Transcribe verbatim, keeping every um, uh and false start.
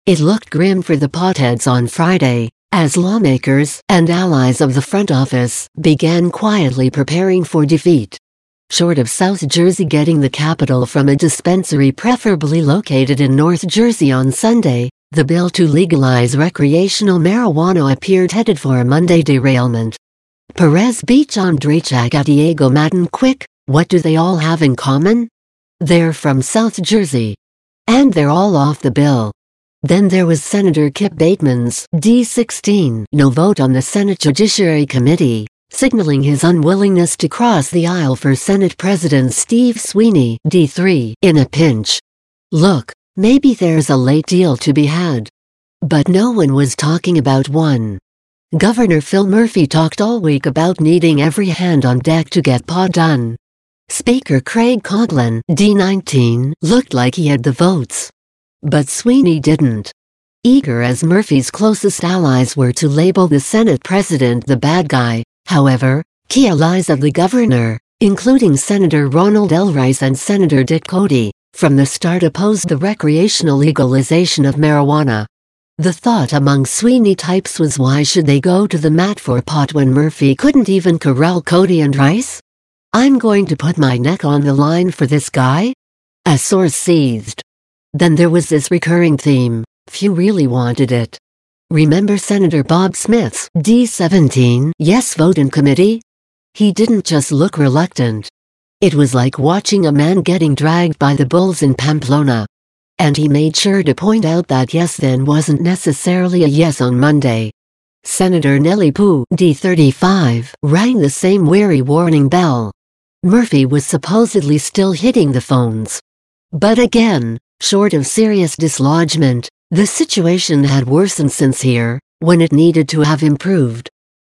It looked grim for the potheads on Friday, as lawmakers and allies of the front office began quietly preparing for defeat. Short of South Jersey getting the capital from a dispensary preferably located in North Jersey on Sunday, the bill to legalize recreational marijuana appeared headed for a Monday derailment. Perez beat John Drachak at Diego Maddon quick. What do they all have in common? They're from South Jersey. And they're all off the bill. Then there was Senator Kip Bateman's D sixteen no vote on the Senate Judiciary Committee, signaling his unwillingness to cross the aisle for Senate President Steve Sweeney D three in a pinch. Look, maybe there's a late deal to be had. But no one was talking about one. Governor Phil Murphy talked all week about needing every hand on deck to get P A done. Speaker Craig Coughlin D nineteen looked like he had the votes. But Sweeney didn't. Eager as Murphy's closest allies were to label the Senate president the bad guy, however, key allies of the governor, including Senator Ronald L. Rice and Senator Dick Cody, from the start opposed the recreational legalization of marijuana. The thought among Sweeney types was, why should they go to the mat for pot when Murphy couldn't even corral Cody and Rice? I'm going to put my neck on the line for this guy? A source seethed. Then there was this recurring theme: few really wanted it. Remember Senator Bob Smith's D seventeen yes vote in committee? He didn't just look reluctant. It was like watching a man getting dragged by the bulls in Pamplona. And he made sure to point out that yes then wasn't necessarily a yes on Monday. Senator Nellie Pooh D thirty-five rang the same weary warning bell. Murphy was supposedly still hitting the phones. But again, short of serious dislodgement, the situation had worsened since here, when it needed to have improved.